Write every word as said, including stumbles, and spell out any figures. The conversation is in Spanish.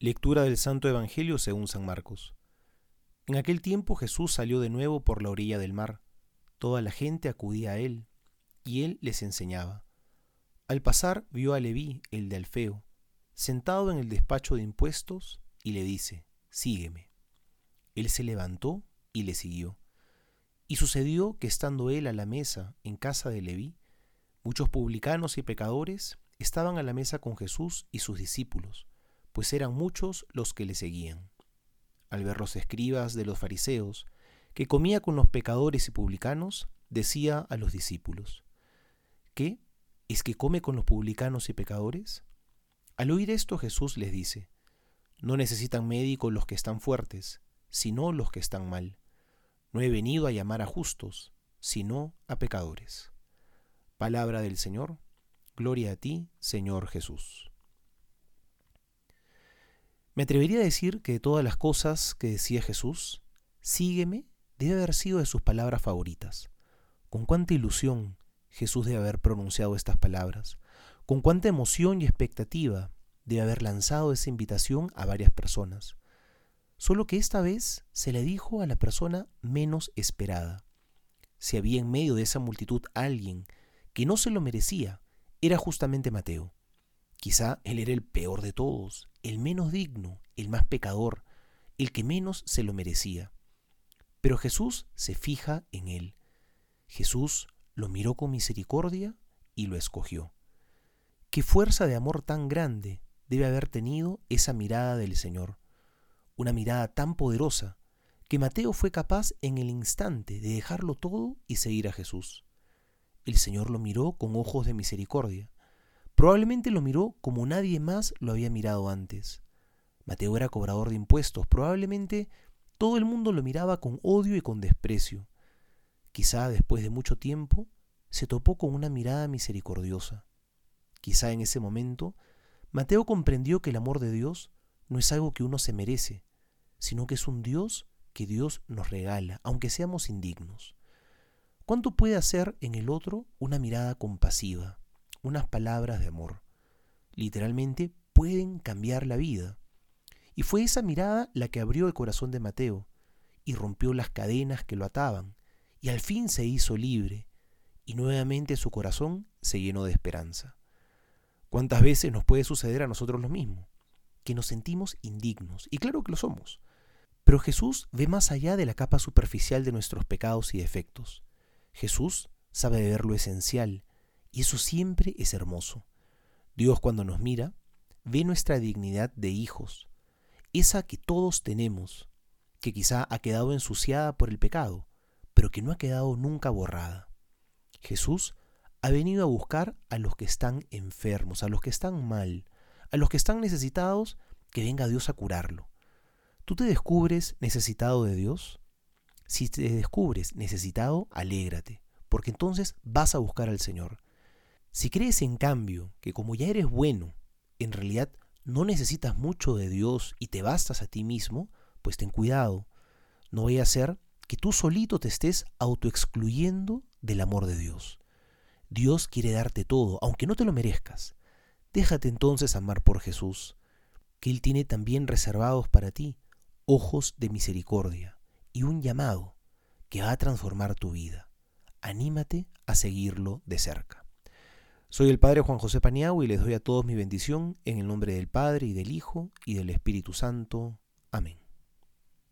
Lectura del Santo Evangelio según San Marcos. En aquel tiempo Jesús salió de nuevo por la orilla del mar. Toda la gente acudía a él, y él les enseñaba. Al pasar vio a Leví, el de Alfeo, sentado en el despacho de impuestos, y le dice: «Sígueme». Él se levantó y le siguió. Y sucedió que estando él a la mesa en casa de Leví, muchos publicanos y pecadores estaban a la mesa con Jesús y sus discípulos, pues eran muchos los que le seguían. Al ver los escribas de los fariseos, que comía con los pecadores y publicanos, decía a los discípulos: ¿Qué? ¿Es que come con los publicanos y pecadores? Al oír esto, Jesús les dice: No necesitan médico los que están fuertes, sino los que están mal. No he venido a llamar a justos, sino a pecadores. Palabra del Señor. Gloria a ti, Señor Jesús. Me atrevería a decir que de todas las cosas que decía Jesús, sígueme debe haber sido de sus palabras favoritas. Con cuánta ilusión Jesús debe haber pronunciado estas palabras, con cuánta emoción y expectativa debe haber lanzado esa invitación a varias personas. Solo que esta vez se le dijo a la persona menos esperada. Si había en medio de esa multitud alguien que no se lo merecía, era justamente Mateo. Quizá él era el peor de todos, el menos digno, el más pecador, el que menos se lo merecía. Pero Jesús se fija en él. Jesús lo miró con misericordia y lo escogió. Qué fuerza de amor tan grande debe haber tenido esa mirada del Señor. Una mirada tan poderosa que Mateo fue capaz en el instante de dejarlo todo y seguir a Jesús. El Señor lo miró con ojos de misericordia. Probablemente lo miró como nadie más lo había mirado antes. Mateo era cobrador de impuestos. Probablemente todo el mundo lo miraba con odio y con desprecio. Quizá después de mucho tiempo se topó con una mirada misericordiosa. Quizá en ese momento Mateo comprendió que el amor de Dios no es algo que uno se merece, sino que es un Dios que Dios nos regala, aunque seamos indignos. ¿Cuánto puede hacer en el otro una mirada compasiva, unas palabras de amor? Literalmente pueden cambiar la vida. Y fue esa mirada la que abrió el corazón de Mateo y rompió las cadenas que lo ataban, y al fin se hizo libre, y nuevamente su corazón se llenó de esperanza. ¿Cuántas veces nos puede suceder a nosotros lo mismo? Que nos sentimos indignos, y claro que lo somos. Pero Jesús ve más allá de la capa superficial de nuestros pecados y defectos. Jesús sabe ver lo esencial, y eso siempre es hermoso. Dios, cuando nos mira, ve nuestra dignidad de hijos, esa que todos tenemos, que quizá ha quedado ensuciada por el pecado, pero que no ha quedado nunca borrada. Jesús ha venido a buscar a los que están enfermos, a los que están mal, a los que están necesitados, que venga Dios a curarlo. ¿Tú te descubres necesitado de Dios? Si te descubres necesitado, alégrate, porque entonces vas a buscar al Señor. Si crees, en cambio, que como ya eres bueno, en realidad no necesitas mucho de Dios y te bastas a ti mismo, pues ten cuidado. No vaya a ser que tú solito te estés autoexcluyendo del amor de Dios. Dios quiere darte todo, aunque no te lo merezcas. Déjate entonces amar por Jesús, que Él tiene también reservados para ti ojos de misericordia y un llamado que va a transformar tu vida. Anímate a seguirlo de cerca. Soy el Padre Juan José Paniagua y les doy a todos mi bendición en el nombre del Padre y del Hijo y del Espíritu Santo. Amén.